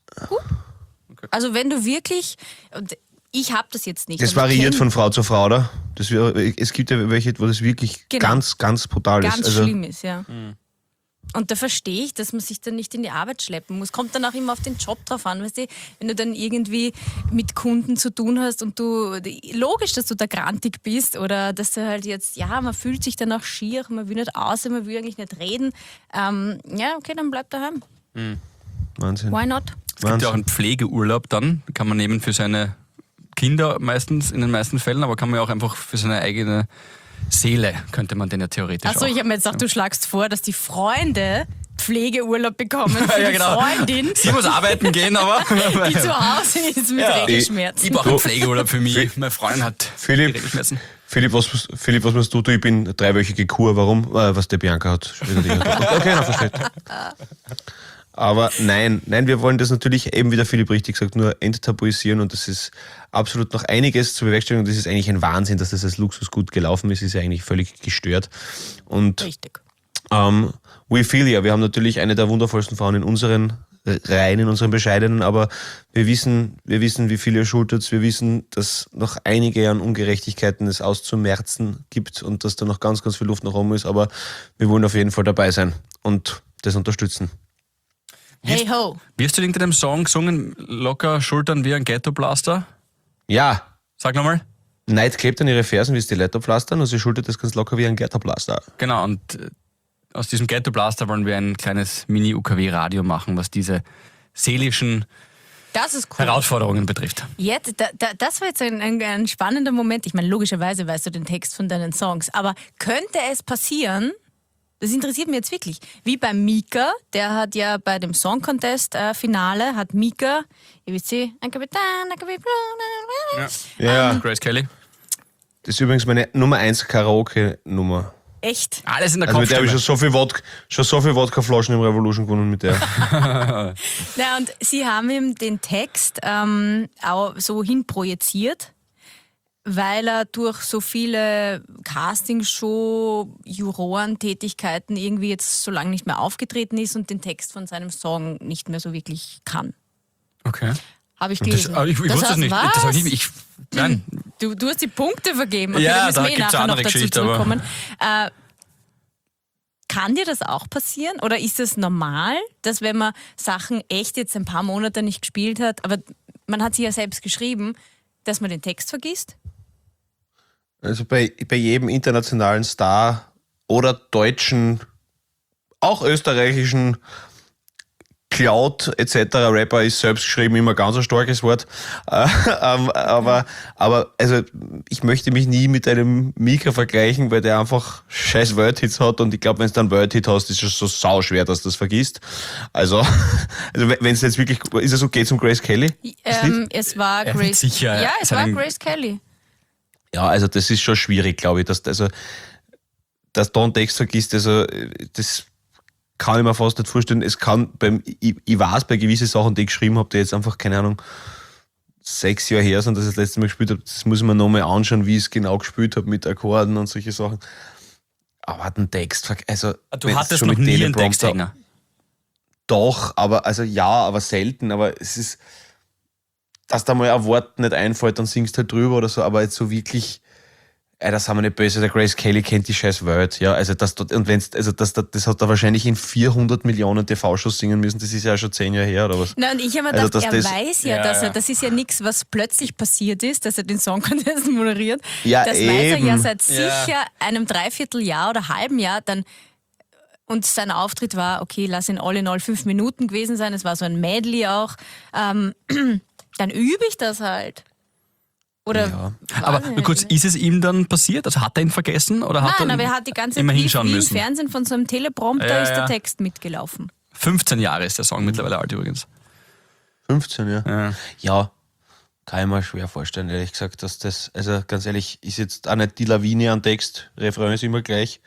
Also wenn du wirklich, und ich habe das jetzt nicht. das aber ich variiert kenn- von Frau zu Frau, oder? Das, wir- es gibt ja welche, wo das wirklich Genau. ganz, ganz brutal ganz ist. Also, schlimm ist, ja. Und da verstehe ich, dass man sich dann nicht in die Arbeit schleppen muss. Kommt dann auch immer auf den Job drauf an, weißt du, wenn du dann irgendwie mit Kunden zu tun hast und du, logisch, dass du da grantig bist oder dass du halt jetzt, ja, man fühlt sich dann auch schier, man will nicht aus, man will eigentlich nicht reden. Ähm, ja, okay, dann bleib daheim. Wahnsinn. Why not? Es gibt ja auch Wahnsinn. einen Pflegeurlaub dann, kann man nehmen für seine Kinder meistens, in den meisten Fällen, aber kann man ja auch einfach für seine eigene Seele, könnte man den ja theoretisch Achso, auch. ich habe mir jetzt gedacht, du schlagst vor, dass die Freunde Pflegeurlaub bekommen für Ja, die genau. Freundin, Sie muss arbeiten gehen, aber die zu Hause ist mit Ja. Regelschmerzen. ich brauche einen Pflegeurlaub für mich. Meine Freundin hat Philipp, Regelschmerzen. Philipp, was, Philipp, was machst du? Du, ich bin eine dreiwöchige Kur. Warum? Äh, was der Bianca hat. Okay, na, versteht. Aber nein, nein, wir wollen das natürlich eben, wie der Philipp richtig sagt, nur enttabuisieren und das ist absolut noch einiges zu bewerkstelligen. Das ist eigentlich ein Wahnsinn, dass das als Luxusgut gelaufen ist, ist ja eigentlich völlig gestört. Und Richtig. ähm, we feel ya, wir haben natürlich eine der wundervollsten Frauen in unseren Reihen, in unseren bescheidenen, aber wir wissen, wir wissen, wie viel ihr schuldet. Wir wissen, dass noch einige an Ungerechtigkeiten es auszumerzen gibt und dass da noch ganz, ganz viel Luft nach oben ist, aber wir wollen auf jeden Fall dabei sein und das unterstützen. Hey ho. Wie hast du in dem Song gesungen, locker Schultern wie ein Ghetto-Blaster? Ja, Sag nochmal. Neid klebt an ihre Fersen wie Stilettopflastern und sie schultet das ganz locker wie ein Ghetto-Blaster. Genau, und äh, aus diesem Ghetto-Blaster wollen wir ein kleines Mini-U K W-Radio machen, was diese seelischen Das ist cool. Herausforderungen betrifft. Jetzt, da, da, das war jetzt ein, ein, ein spannender Moment. Ich meine, logischerweise weißt du den Text von deinen Songs, aber könnte es passieren, das interessiert mich jetzt wirklich, wie bei Mika, der hat ja bei dem Song Contest äh, Finale, hat Mika, ich will sie, ein Kapitän, ein Kapitän, Ja, Grace Kelly. das ist übrigens meine Nummer eins Karaoke-Nummer. echt. Alles in der Also mit der habe ich Kopfstimme. schon so viel Wodka, schon so viel Wodkaflaschen im Revolution gewonnen mit der. Na, und sie haben ihm den Text ähm, auch so hinprojiziert, weil er durch so viele Castingshow-Juroren-Tätigkeiten irgendwie jetzt so lange nicht mehr aufgetreten ist und den Text von seinem Song nicht mehr so wirklich kann. Okay. Habe ich Das, gelesen. aber ich ich wusste hast- es nicht. Was? Das hab ich, ich, nein, Du, du hast die Punkte vergeben. Okay, Ja, da müssen da wir eh gibt's nachher eine noch andere dazu Geschichte, aber- zurückkommen. Äh, Kann dir das auch passieren? Oder ist es normal, dass wenn man Sachen echt jetzt ein paar Monate nicht gespielt hat, aber man hat sie ja selbst geschrieben, dass man den Text vergisst? Also bei, bei jedem internationalen Star oder deutschen, auch österreichischen Cloud et cetera Rapper ist selbst geschrieben immer ganz ein starkes Wort. Äh, ähm, aber, aber also ich möchte mich nie mit einem Mika vergleichen, weil der einfach scheiß World-Hits hat und ich glaube, wenn du dann World-Hit hast, ist es so sau schwer, dass du das vergisst. Also, also wenn es jetzt wirklich, ist es okay zum Grace Kelly? Ähm, es war Er wird Grace. sicher ja, es war seinen- Grace Kelly. Ja, also das ist schon schwierig, glaube ich, dass, also, dass du einen Text vergisst, also das kann ich mir fast nicht vorstellen. Es kann beim, ich, ich weiß bei gewissen Sachen, die ich geschrieben habe, die jetzt einfach, keine Ahnung, sechs Jahre her sind, dass ich das letzte Mal gespielt habe, das muss ich mir nochmal anschauen, wie ich es genau gespielt habe mit Akkorden und solche Sachen. Aber den Text, also... Du wenn hattest schon noch mit nie einen Teleprompter- Texthänger. Doch, aber, also ja, aber selten, aber es ist, dass da mal ein Wort nicht einfällt, dann singst du halt drüber oder so, aber jetzt so wirklich... Ey, das haben wir nicht böse, der Grace Kelly kennt die scheiß Welt, ja, also das, und wenn's, also das, das, das hat er wahrscheinlich in vierhundert Millionen T V-Shows singen müssen, das ist ja schon zehn Jahre her, oder was? Na, und ich habe mir Also, gedacht, dass er das- weiß ja, Ja, dass er, ja. das ist ja nichts, was plötzlich passiert ist, dass er den Song Contest moderiert. Ja, das weiß er ja eben. seit Ja. sicher einem Dreivierteljahr oder halben Jahr dann. Und sein Auftritt war, okay, lass ihn all in all fünf Minuten gewesen sein, es war so ein Medley auch. Ähm, dann übe ich das halt. Oder Ja. Aber weiß nur kurz, nicht. ist es ihm dann passiert? Also hat er ihn vergessen? Oder hat Nein, er aber er hat die ganze immer wie, hinschauen wie im müssen? Fernsehen von so einem Teleprompter Ja, ist der ja. Text mitgelaufen. fünfzehn Jahre ist der Song mittlerweile alt übrigens. fünfzehn, ja. Ja. Ja, kann ich mir schwer vorstellen, ehrlich gesagt, dass das, also ganz ehrlich, ist jetzt auch nicht die Lawine an Text, Refrain ist immer gleich.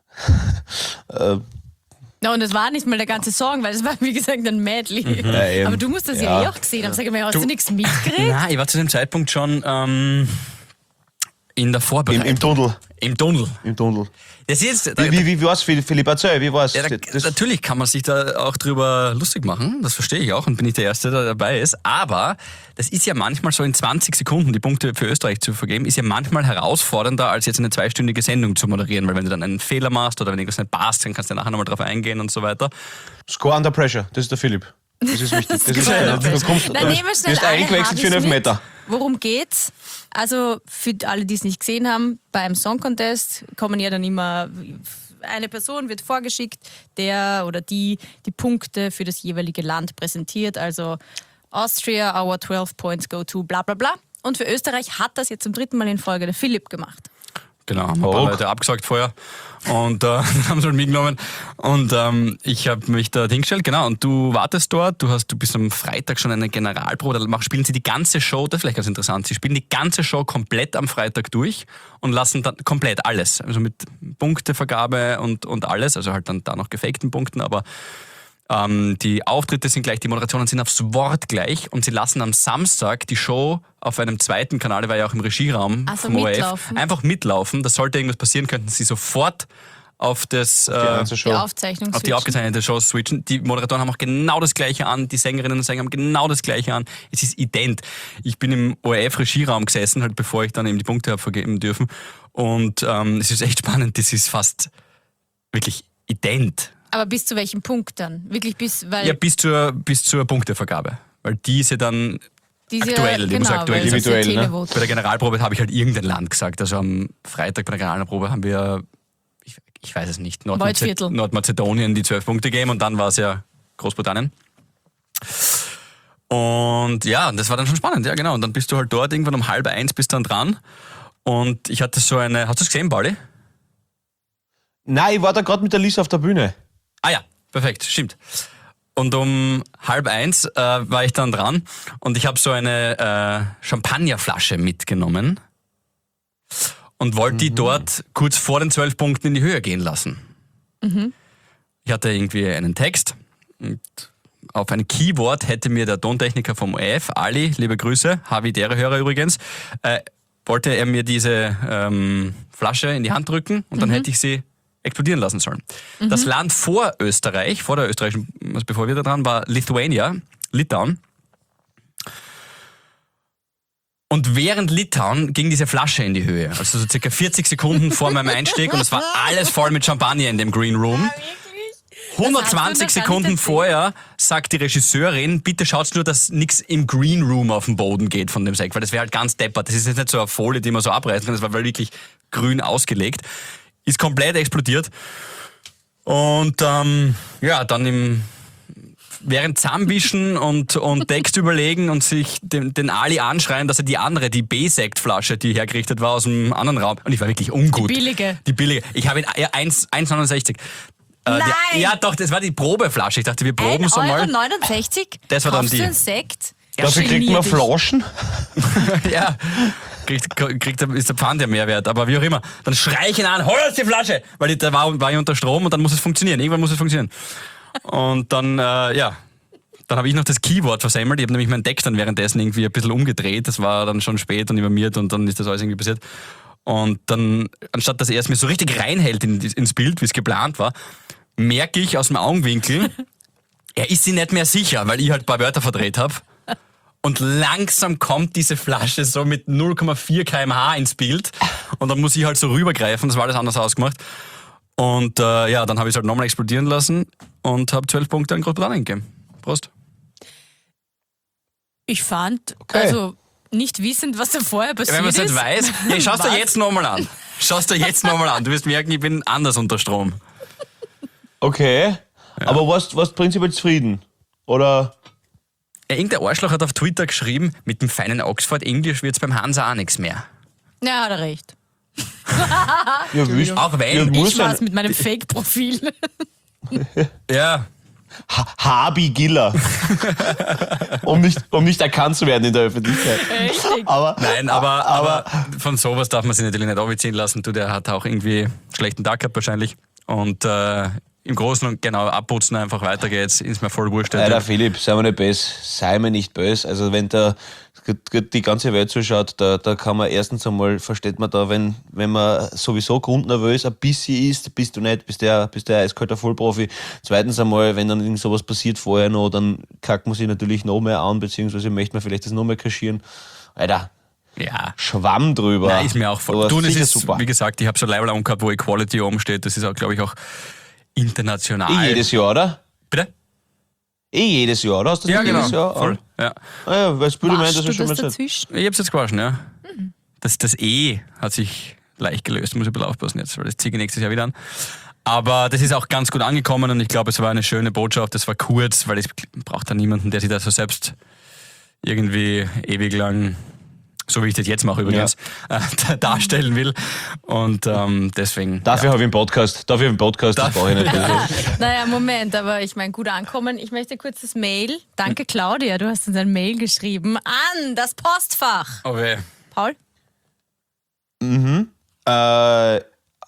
äh, Na, und es war nicht mal der ganze Song, weil es war, wie gesagt, ein Medley. Ja, eben. Aber du musst das ja, Ja. eh auch gesehen haben. Sag mal, hast du, Du- nichts mitgekriegt? Nein, ich war zu dem Zeitpunkt schon ähm, in der im, Vorbereitung. Im Tunnel. Im Tunnel. Im Tunnel. Das ist jetzt, Wie, wie, wie war's, Philipp? Erzähl, wie war's? Ja, da, Das- natürlich kann man sich da auch drüber lustig machen, das verstehe ich auch und bin ich der Erste, der dabei ist, aber das ist ja manchmal so in zwanzig Sekunden die Punkte für Österreich zu vergeben, ist ja manchmal herausfordernder, als jetzt eine zweistündige Sendung zu moderieren, weil wenn du dann einen Fehler machst oder wenn irgendwas nicht passt, dann kannst du nachher nochmal drauf eingehen und so weiter. Score under pressure, das ist der Philipp. Das ist wichtig. Das ist, Score under du kommst, Dann du nehmen wir bist, schnell wirst alle eingewechselt für einen Habis mit. Elfmeter. Worum geht's? Also für alle, die es nicht gesehen haben, beim Song Contest kommen ja dann immer, eine Person wird vorgeschickt, der oder die die Punkte für das jeweilige Land präsentiert. Also Austria, our twelve points go to bla bla bla. Und für Österreich hat das jetzt zum dritten Mal in Folge der Philipp gemacht. Genau, haben ein paar Hoch. Leute abgesagt vorher und äh, dann haben sie halt mitgenommen und ähm, ich habe mich da hingestellt, genau, und du wartest dort, du hast, du bist am Freitag schon eine Generalprobe, da machen- spielen sie die ganze Show, das ist vielleicht ganz interessant, sie spielen die ganze Show komplett am Freitag durch und lassen dann komplett alles, also mit Punktevergabe und, und alles, also halt dann da noch gefakten Punkten, aber ähm, die Auftritte sind gleich, die Moderationen sind aufs Wort gleich und sie lassen am Samstag die Show auf einem zweiten Kanal, der war ja auch im Regieraum Ach so, vom O R F, mitlaufen. einfach mitlaufen. Da sollte irgendwas passieren, könnten sie sofort auf das Die äh, ganze Show. Die Aufzeichnung auf die switchen. aufgezeichnete Show switchen. Die Moderatoren haben auch genau das Gleiche an, die Sängerinnen und Sänger haben genau das Gleiche an. Es ist ident. Ich bin im O R F-Regieraum gesessen, halt bevor ich dann eben die Punkte habe vergeben dürfen. Und ähm, es ist echt spannend. Das ist fast wirklich ident. Aber bis zu welchem Punkt dann? Wirklich bis, weil Ja, bis zur, bis zur Punktevergabe. Weil diese dann diese, aktuell, die genau, muss aktuell weil sein. das ist ja Individuell, ne? Televote. bei der Generalprobe habe ich halt irgendein Land gesagt. Also am Freitag bei der Generalprobe haben wir, ich, ich weiß es nicht, Nordmaze- Waldviertel. Nordmazedonien die zwölf Punkte gegeben und dann war es ja Großbritannien. Und ja, das war dann schon spannend, ja genau. Und dann bist du halt dort, irgendwann um halb eins bist dann dran. Und ich hatte so eine, hast du es gesehen, Pauli? Nein, ich war da gerade mit der Lisa auf der Bühne. Ah ja, perfekt, stimmt. Und um halb eins äh, war ich dann dran und ich habe so eine äh, Champagnerflasche mitgenommen und wollte die dort kurz vor den zwölf Punkten in die Höhe gehen lassen. Ich hatte irgendwie einen Text und auf ein Keyword hätte mir der Tontechniker vom O R F, Ali, liebe Grüße, Havidere-Hörer übrigens, äh, wollte er mir diese ähm, Flasche in die Hand drücken und dann hätte ich sie explodieren lassen sollen. Das Land vor Österreich, vor der österreichischen, also bevor wir da dran, war Lithuania, Litauen. Und Und während Litauen ging diese Flasche in die Höhe. Also so circa vierzig Sekunden vor meinem Einstieg und es war alles voll mit Champagner in dem Green Room. hundertzwanzig Sekunden vorher sagt die Regisseurin, bitte schaut nur, dass nichts im Green Room auf den Boden geht von dem Sekt, weil das wäre halt ganz deppert. Das ist jetzt nicht so eine Folie, die man so abreißen kann, das war wirklich grün ausgelegt. Ist komplett explodiert. Und ähm, ja, dann im während Zusammenwischen und, und Text überlegen und sich den, den Ali anschreien, dass er die andere, die B-Sektflasche, die hergerichtet war aus dem anderen Raum, und ich war wirklich ungut. Die billige. Die billige. Ich habe ihn ja, eins Komma neunundsechzig. Äh, Nein! Die, ja doch, das war die Probeflasche. Ich dachte, wir proben so mal. ein Euro neunundsechzig? Das war dann Kaufst die. du einen Sekt? Dafür kriegt Genier man dich. Flaschen. Ja, kriegt, kriegt, ist der Pfand ja Mehrwert, aber wie auch immer. Dann schrei ich ihn an, hol uns die Flasche! Weil ich, da war, war ich unter Strom und dann muss es funktionieren. Irgendwann muss es funktionieren. Und dann, äh, ja, dann habe ich noch das Keyword versemmelt. Ich habe nämlich meinen Text dann währenddessen irgendwie ein bisschen umgedreht. Das war dann schon spät und informiert und dann ist das alles irgendwie passiert. Und dann, anstatt dass er es mir so richtig reinhält in, ins Bild, wie es geplant war, merke ich aus dem Augenwinkel, er ist sich nicht mehr sicher, weil ich halt ein paar Wörter verdreht habe. Und langsam kommt diese Flasche so mit null Komma vier Kilometer pro Stunde ins Bild. Und dann muss ich halt so rübergreifen. Das war alles anders ausgemacht. Und äh, ja, dann habe ich es halt nochmal explodieren lassen und habe zwölf Punkte an Großbritannien gegeben. Prost. Ich fand, Okay. also nicht wissend, was da vorher Ja, passiert wenn man es nicht ist. weiß, ja, schau es dir Was? jetzt nochmal an. Schau es dir jetzt nochmal an. Du wirst merken, ich bin anders unter Strom. Okay. Aber warst du prinzipiell zufrieden? Oder? Ja, irgendein Arschloch hat auf Twitter geschrieben, mit dem feinen Oxford-Englisch wird es beim Hansa auch nichts mehr. Ja, hat er recht. Ja, wüsst, Auch wenn, Ja, muss Ich war sein. es mit meinem Fake-Profil. ja, Ha- Habi Giller. um, nicht, um nicht erkannt zu werden in der Öffentlichkeit. Richtig. Aber, nein, aber, aber von sowas darf man sich natürlich nicht aufziehen lassen. Du, der hat auch irgendwie einen schlechten Tag gehabt wahrscheinlich. Und äh, im Großen und genau abputzen, einfach weiter geht's, ist mir voll wurscht. Alter Philipp, sei mir nicht böse. Sei mir nicht böse. Also wenn da die ganze Welt zuschaut, da, da kann man erstens einmal, versteht man da, wenn, wenn man sowieso grundnervös ein bisschen ist, bist du nicht, bist der, bist der eiskalter Vollprofi. Zweitens einmal, wenn dann irgend sowas passiert vorher noch, dann kackt man sich natürlich noch mehr an, beziehungsweise möchte man vielleicht das noch mehr kaschieren. Alter, Ja. Schwamm drüber. Nein, ist mir auch voll. Du warst Du, das sicher ist, super. wie gesagt, ich habe so ein Level angehabt, wo Equality oben steht. Das ist auch, glaube ich, auch international. Eh jedes Jahr, oder? Bitte? Eh jedes Jahr, oder? Hast du das Ja, nicht genau. jedes Jahr? Voll. Ja. Ah ja, weil Spüle meint, Waschst das du ist schon das mal gesagt. dazwischen? Ich hab's jetzt gewaschen, ja. Das, das E hat sich leicht gelöst, muss ich ein bisschen aufpassen jetzt, weil das ziehe ich nächstes Jahr wieder an. Aber das ist auch ganz gut angekommen und ich glaube, es war eine schöne Botschaft, es war kurz, weil es braucht da niemanden, der sich da so selbst irgendwie ewig lang, so wie ich das jetzt mache übrigens, äh, darstellen will. Und ähm, deswegen... Dafür ja. habe ich einen Podcast. Dafür habe ich einen Podcast, das brauche ich nicht. Naja, Moment, aber ich meine, gut ankommen. Ich möchte kurz das Mail. Danke, Claudia, du hast uns ein Mail geschrieben an das Postfach. Oh weh. Paul? äh,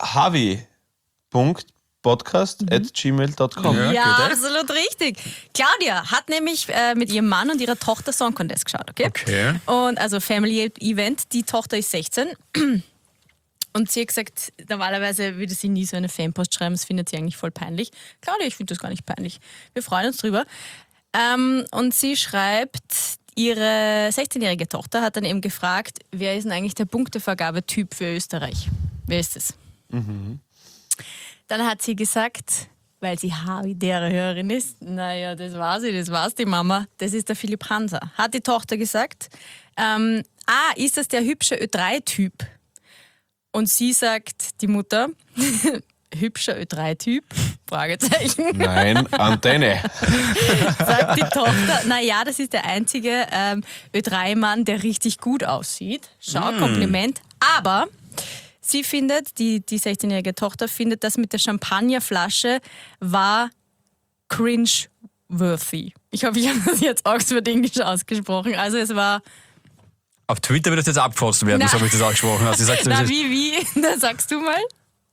havi.podcast at gmail dot com. Ja, Ja, gut, eh? absolut richtig. Claudia hat nämlich äh, mit ihrem Mann und ihrer Tochter Song Contest geschaut, okay? Okay. Und also Family Event, die Tochter ist sechzehn. Und sie hat gesagt, normalerweise würde sie nie so eine Fanpost schreiben, das findet sie eigentlich voll peinlich. Claudia, ich finde das gar nicht peinlich. Wir freuen uns drüber. Ähm, und sie schreibt, ihre sechzehnjährige Tochter hat dann eben gefragt, wer ist denn eigentlich der Punktevergabetyp für Österreich? Wer ist es? Dann hat sie gesagt, weil sie havidäre Hörerin ist, naja, das war sie, das war's die Mama, das ist der Philipp Hanser. Hat die Tochter gesagt, ähm, ah, ist das der hübsche Ö drei Typ? Und sie sagt, die Mutter, hübscher Ö drei Typ? Fragezeichen. Nein, Antenne. Sagt die Tochter, naja, das ist der einzige ähm, Ö drei Mann, der richtig gut aussieht. Schau, Kompliment. Aber sie findet, die, die sechzehnjährige Tochter findet, das mit der Champagnerflasche war cringe-worthy. Ich hoffe, ich habe das jetzt Oxford-Englisch ausgesprochen. Also es war... Auf Twitter wird das jetzt abgefasst werden, Na. so habe ich das ausgesprochen. Also, sie sagt, Na, das ist- wie, wie? Na, sagst du mal.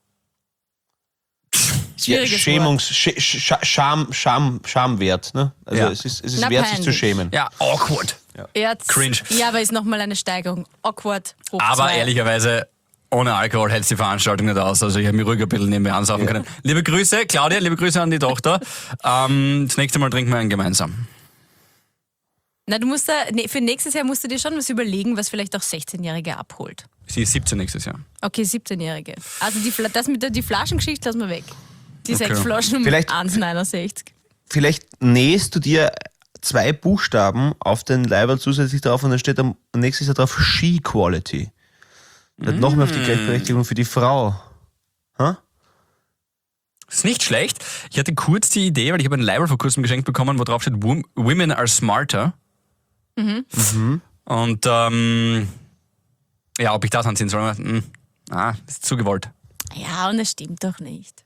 Ja, Schwieriges Wort. Schämungs, Sch, Sch, Scham, Scham, Schamwert. Ne? Also Ja. es ist, es ist Na, wert, sich zu peinlich. schämen. ja, awkward. Jetzt, Cringe. Ja, aber ist nochmal eine Steigerung. Awkward. Hoch Aber zwei. ehrlicherweise, ohne Alkohol hält die Veranstaltung nicht aus. Also ich habe mich ruhig ein bisschen nebenbei ansaufen können. Liebe Grüße, Claudia, liebe Grüße an die Tochter. Ähm, das nächste Mal trinken wir einen gemeinsam. Na, du musst da, nee, für nächstes Jahr musst du dir schon was überlegen, was vielleicht auch sechzehnjährige abholt. Sie ist siebzehn nächstes Jahr. Okay, siebzehnjährige. Also die, Fla- das mit der die Flaschengeschichte lassen wir weg. Die Okay. sechs Flaschen um Vielleicht- eins Komma neunundsechzig. Vielleicht nähst du dir zwei Buchstaben auf den Leiberl zusätzlich drauf und dann steht am nächstes Jahr drauf She Quality. Mm. Noch mehr auf die Gleichberechtigung für die Frau. Ha? Ist nicht schlecht. Ich hatte kurz die Idee, weil ich habe ein Label vor kurzem geschenkt bekommen, wo drauf steht Wom- Women are smarter. Mhm. Und ähm, ja, ob ich das anziehen soll, hm, ah, ist zu gewollt. Ja, und das stimmt doch nicht.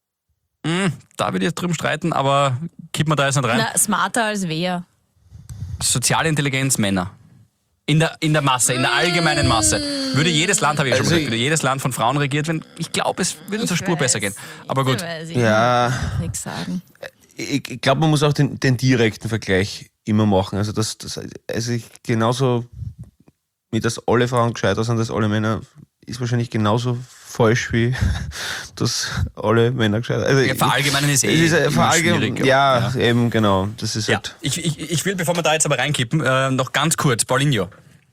Hm, da würde ich jetzt drüben streiten, aber kipp mir da jetzt nicht rein. Na, smarter als wer? Soziale Intelligenz Männer. In der, in der Masse, in der allgemeinen Masse. Würde jedes Land, habe ich ja schon Also gesagt, würde jedes Land von Frauen regiert werden. Ich glaube, es würde uns eine Spur besser gehen. Aber gut. Ja. Nichts sagen. Ich, ich glaube, man muss auch den, den direkten Vergleich immer machen. Also, das, das, also ich, genauso wie das alle Frauen gescheiter sind, dass alle Männer, ist wahrscheinlich genauso falsch wie dass alle Männer gescheiter sind. Also Ja, verallgemeinern ist eh es ist, äh, immer verallgemein- schwierig. Ja, ja, eben, genau. Das ist Ja, halt. ich, ich, ich will, bevor wir da jetzt aber reinkippen, äh, noch ganz kurz, Paulinho.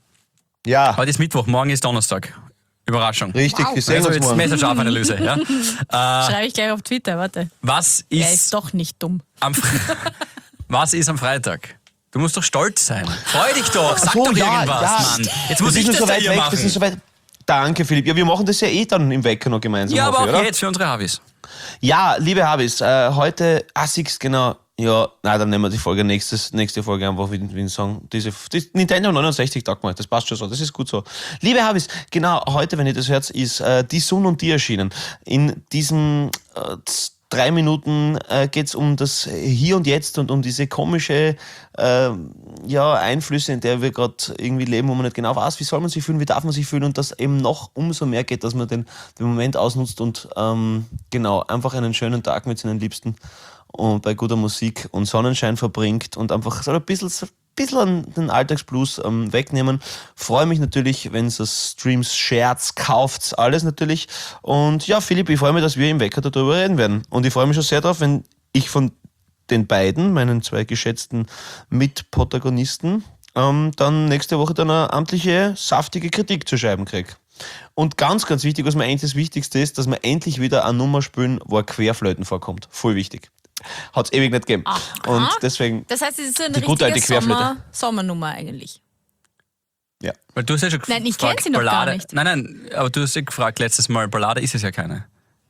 Ja, Heute ist Mittwoch, morgen ist Donnerstag. Überraschung. richtig, wir sehen Also uns jetzt morgen. Messerscharf-Analyse. Ja? Schreibe ich gleich auf Twitter, warte. Was Er ist, ist doch nicht dumm. am, Fre- was ist am Freitag? Du musst doch stolz sein. Freu dich doch, sag so, doch ja, irgendwas, ja. Mann. Jetzt muss das ich ist das nur so da weit hier weg, machen. das ist so weit. Danke, Philipp. Ja, wir machen das ja eh dann im Wecker noch gemeinsam. Ja, aber hoffe ich, auch oder? jetzt für unsere Havis. Ja, liebe Habis, äh, heute, ah, siehst genau, ja, nein, dann nehmen wir die Folge, nächstes, nächste Folge einfach wie, wie ein Song. Diese, die Nintendo neunundsechzig, Tag mal, das passt schon so, das ist gut so. Liebe Habis, genau, heute, wenn ihr das hört, ist äh, Die Sonne und die erschienen. In diesen äh, z- drei Minuten äh, geht es um das Hier und Jetzt und um diese komische äh, ja, Einflüsse, in der wir gerade irgendwie leben, wo man nicht genau weiß, wie soll man sich fühlen, wie darf man sich fühlen und das eben noch umso mehr geht, dass man den, den Moment ausnutzt und ähm, genau, einfach einen schönen Tag mit seinen Liebsten und bei guter Musik und Sonnenschein verbringt und einfach so ein bisschen, so ein bisschen den Alltagsblues ähm, wegnehmen. Freue mich natürlich, wenn es Streams, Shares, kauft, alles natürlich. Und ja, Philipp, ich freue mich, dass wir im Wecker darüber reden werden. Und ich freue mich schon sehr darauf, wenn ich von den beiden, meinen zwei geschätzten Mitprotagonisten, ähm, dann nächste Woche dann eine amtliche, saftige Kritik zu schreiben kriege. Und ganz, ganz wichtig, was mir eigentlich das Wichtigste ist, dass wir endlich wieder eine Nummer spielen, wo ein Querflöten vorkommt. Voll wichtig. Hat es ewig nicht gegeben. Aha. Und deswegen, Das heißt, es ist so eine Die gute richtige alte Querflöte. Sommer, Sommernummer eigentlich. ja. Weil du hast ja schon Nein, ich gefragt, kenn sie noch gar Ballade. nicht. Nein, nein, aber du hast ja gefragt letztes Mal, Ballade ist es ja keine.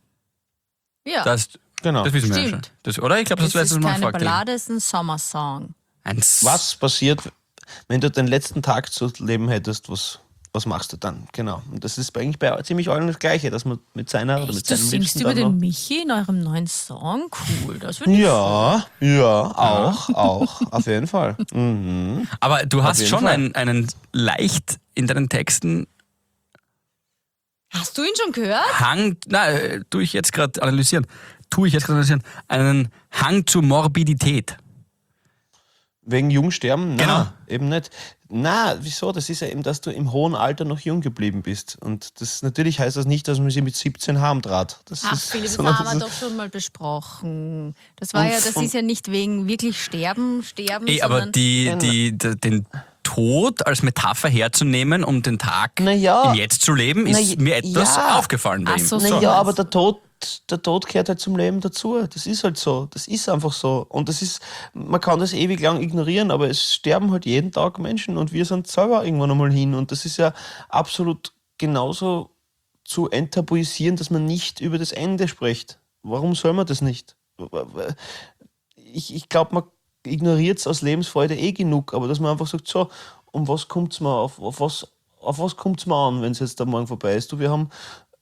Ja, Das, Genau. das wissen wir ja schon. Stimmt. Das, oder? Ich glaube, das das hast du ist letztes Mal keine gefragt. Ballade, es ist ein Sommersong. Ein S- Was passiert, wenn du den letzten Tag zu leben hättest? Was, was machst du dann? Genau. Und das ist eigentlich bei ziemlich allen das Gleiche, dass man mit seiner oder mit Echt, du seinem singst Liebsten über dann den noch- Michi in eurem neuen Song? Cool, das würde ich Ja, ja, auch, auch, auf jeden Fall. Mhm. Aber du hast jeden schon Fall. einen, einen leicht in deinen Texten Hast du ihn schon gehört? Hang, na, tue ich jetzt gerade analysieren, tue ich jetzt gerade analysieren, einen Hang zu Morbidität. Wegen Jungsterben? Nein, Genau. eben nicht. Na, wieso? Das ist ja eben, dass du im hohen Alter noch jung geblieben bist. Und das natürlich heißt das nicht, dass man sie mit siebzehn heimtrat. Das Ach, ist, Philipp, das sondern haben wir das doch schon mal besprochen. Das war Und- ja, das und- ist ja nicht wegen wirklich Sterben, Sterben, Ey, aber sondern die, die, die, den Tod als Metapher herzunehmen, um den Tag Na ja. im Jetzt zu leben, ist Na mir etwas ja. aufgefallen bei Ach ihm. so, Naja, so. aber der Tod, der Tod gehört halt zum Leben dazu. Das ist halt so. Das ist einfach so. Und das ist, man kann das ewig lang ignorieren, aber es sterben halt jeden Tag Menschen und wir sind selber irgendwann einmal hin. Und das ist ja absolut genauso zu enttabuisieren, dass man nicht über das Ende spricht. Warum soll man das nicht? Ich, ich glaube, man ignoriert es aus Lebensfreude eh genug, aber dass man einfach sagt, so, um was kommt es mir, auf, auf was, auf was kommt es mir an, wenn es jetzt da morgen vorbei ist? Du, wir haben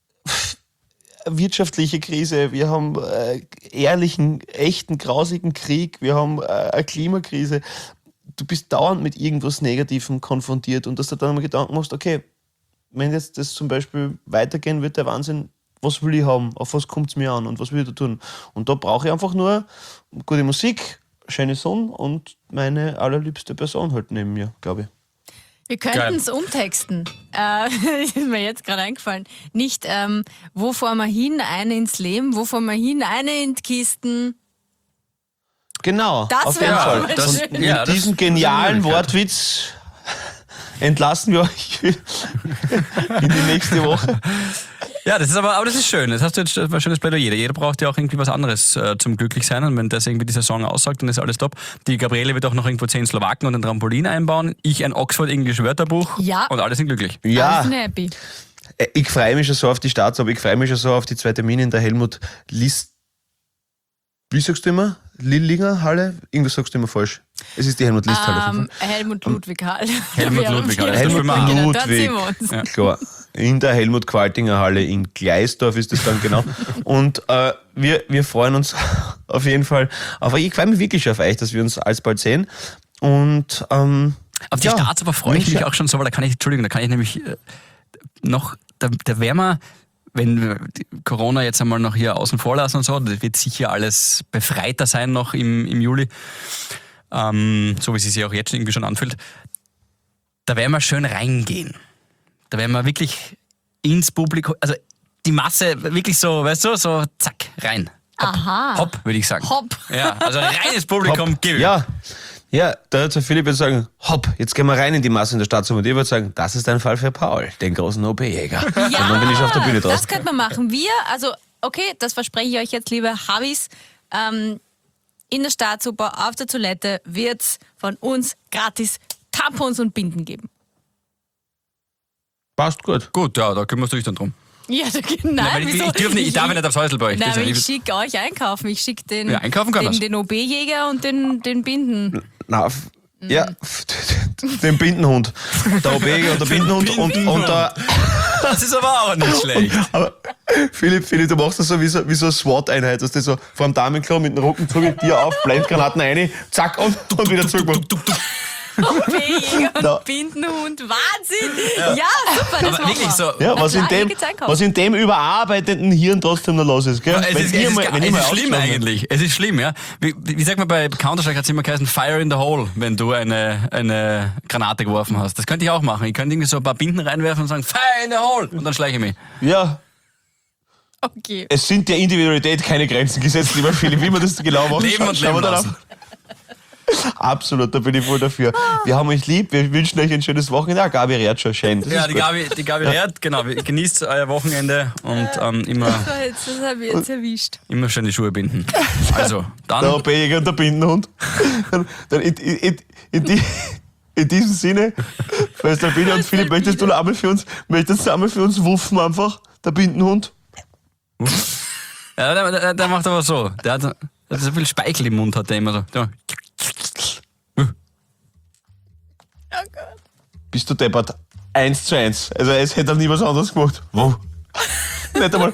wirtschaftliche Krise, wir haben äh, ehrlichen, echten, grausigen Krieg, wir haben äh, eine Klimakrise. Du bist dauernd mit irgendwas Negativem konfrontiert und dass du dann mal Gedanken machst, okay, wenn jetzt das zum Beispiel weitergehen wird, der Wahnsinn, was will ich haben, auf was kommt es mir an und was will ich da tun? Und da brauche ich einfach nur gute Musik, schöne Sonne und meine allerliebste Person halt neben mir, glaube ich. wir könnten es umtexten. Äh, ist mir jetzt gerade eingefallen. Nicht, ähm, wo fahren wir hin, eine ins Leben, wo fahren wir hin, eine in die Kisten. Genau, Das auf wäre jeden schon Fall. mal Und schön. mit Ja, das diesem ist eine genialen Möglichkeit. Wortwitz entlassen wir euch in die nächste Woche. Ja, das ist aber, aber das ist schön. Das hast du jetzt das war ein schönes Plädoyer. Jeder braucht ja auch irgendwie was anderes äh, zum Glücklichsein. Und wenn das irgendwie dieser Song aussagt, dann ist alles top. Die Gabriele wird auch noch irgendwo zehn Slowaken und ein Trampolin einbauen. Ich ein Oxford-Englisch-Wörterbuch. Ja. Und alle sind glücklich. Ja, Alles happy. ich freue mich schon so auf die Starts, aber ich freue mich schon so auf die zwei Termine in der Helmut List. Wie sagst du immer? Lillinger Halle? Irgendwas sagst du immer falsch. Es ist die Helmut List Halle. Ähm, Helmut Ludwig Hall. Helmut Wir haben Ludwig Hall. vier- Helmut Genau, dort Ludwig. sehen wir uns. Ja. Klar. In der Helmut Qualtinger Halle in Gleisdorf ist das dann genau. Und äh, wir, wir freuen uns auf jeden Fall. Aber ich freue mich wirklich auf euch, dass wir uns alsbald sehen. Und ähm, Auf die ja, Starts aber freue ich mich Micha. auch schon so, weil da kann ich, Entschuldigung, da kann ich nämlich äh, noch, da, da werden wir, wenn wir die Corona jetzt einmal noch hier außen vor lassen und so, das wird sicher alles befreiter sein noch im, im Juli, ähm, so wie es sich auch jetzt irgendwie schon anfühlt. Da werden wir schön reingehen. Da werden wir wirklich ins Publikum, also die Masse wirklich so, weißt du, so zack, rein. Hopp, Aha. hopp würde ich sagen. Hopp. Ja, also reines Publikum, Hopp. gib ihm. Ja, ja, da wird der Philipp jetzt sagen, hopp, jetzt gehen wir rein in die Masse in der Stadt. Und ich würde sagen, das ist ein Fall für Paul, den großen O B-Jäger. Und dann bin ich auf der Bühne das draußen. könnte man machen. Wir, also okay, das verspreche ich euch jetzt, liebe Habis, ähm, in der Staatsoper auf der Toilette wird es von uns gratis Tampons und Binden geben. Passt gut. Gut, ja, da kümmerst du dich dann drum. Ja, da, nein, Nein, weil ich, wieso? ich, darf nicht, ich darf nicht aufs Häusl bei euch. Nein, Das aber ist ja ich lieb. schicke euch einkaufen. Ich schicke den, Ja, einkaufen kann den, das. den O B-Jäger und den, den Binden. Na, f- ja, f- den Bindenhund. Der O B-Jäger und der Bindenhund. Und, und der, Das ist aber auch nicht schlecht. aber Philipp, Philipp, du machst das so wie so, wie so eine SWAT-Einheit, dass du so vor dem Damenklo mit dem Rücken zurück, dir auf, Blendgranaten rein, zack und, und wieder zurück. O B-Jäger und Da. Bindenhund. Wahnsinn! Ja, super, das Aber machen wirklich wir. so. Ja, Na was in, klar, dem, hier geht's einkaufen. was in dem überarbeiteten Hirn trotzdem noch los ist. Gell? Es ist, ihr es ist, mal- wenn ich es mal ist schlimm ausgeschlafen eigentlich. Es ist schlimm, ja. Wie, wie sagt man bei Counter-Strike, hat es immer geheißen, Fire in the Hole, wenn du eine, eine Granate geworfen hast. Das könnte ich auch machen. Ich könnte irgendwie so ein paar Binden reinwerfen und sagen, Fire in the Hole! Und dann schleiche ich mich. bin. Ja, Okay. es sind der Individualität keine Grenzen gesetzt, lieber Philipp. Wie man das genau macht, Leben und schauen wir leben dann lassen. auf. Absolut, da bin ich voll dafür. Wir haben euch lieb, wir wünschen euch ein schönes Wochenende. Ah, Gabi rät schon schön. Das Ja, ist die gut. Gabi, die Gabi Rehrt, genau. Genießt euer Wochenende und ähm, immer, So, jetzt, das habe ich jetzt erwischt. immer schön die Schuhe binden. Also, Der dann. O B-Jäger und der Bindenhund. Dann, dann in, in, in, in, die, in diesem Sinne, Schwester Biene und Philipp, möchtest du noch einmal für uns, möchtest du einmal für uns wuffen einfach, der Bindenhund? Ja, der, der, der macht aber so. Der hat, der hat so viel Speichel im Mund, hat der immer so. so. Oh Gott. Bist du deppert? Eins zu eins. Also es hätte er nie was anderes gemacht. Wow. Nicht einmal.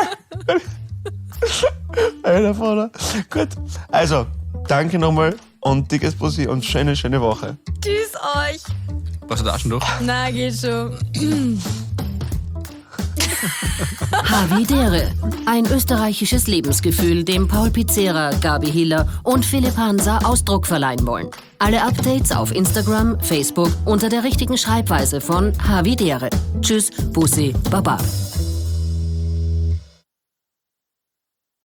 Alter Vater. Gut. Also, danke nochmal und dickes Bussi und schöne, schöne Woche. Tschüss euch. Warst du da schon durch? Na, geht schon. Havidere. Ein österreichisches Lebensgefühl, dem Paul Pizzera, Gabi Hiller und Philipp Hansa Ausdruck verleihen wollen. Alle Updates auf Instagram, Facebook unter der richtigen Schreibweise von Havidere. Tschüss, Bussi, Baba.